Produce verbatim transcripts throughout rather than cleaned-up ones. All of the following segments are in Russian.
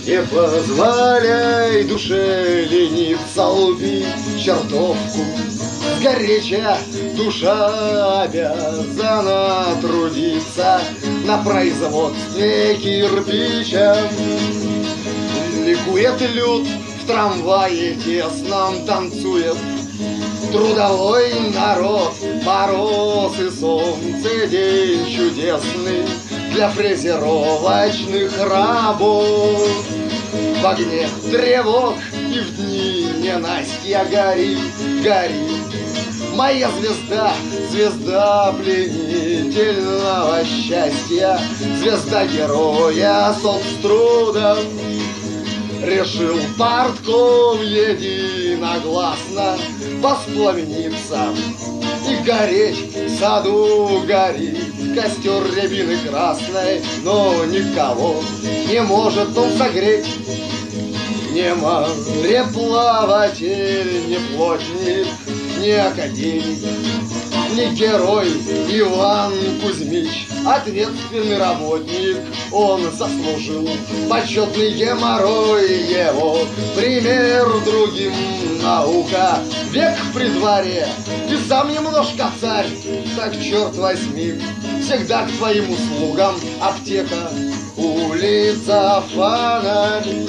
Не позволяй душе лениться, лупить чертовку. Сгоряча душа обязана трудиться на производстве кирпича. Ликует люд в трамвае тесном, танцует трудовой народ. Мороз и солнце, день чудесный для фрезеровочных работ. В огне тревог и в дни ненастья горит, горит моя звезда, звезда пленительного счастья, звезда героя соцтруда. Решил партком единогласно воспламениться и гореть в саду горит костер рябины красной, но никого не может он согреть. Не мореплаватель, не плотник, не академик, не герой Иван Кузьмич, ответственный работник. Он заслужил почетный геморрой, его пример другим наука. Век при дворе и сам немножко царь, так черт возьми, всегда к твоим услугам аптека, улица, фонарь.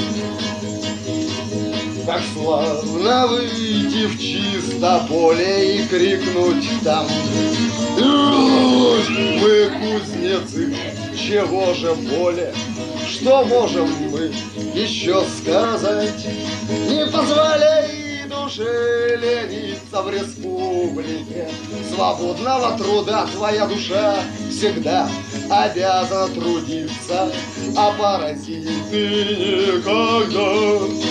Как славно выйти в чисто поле и крикнуть там: мы кузнецы, чего же более? Что можем мы еще сказать? Не позволяй душе лениться в республике свободного труда. Твоя душа всегда обязана трудиться, а паразиты никогда.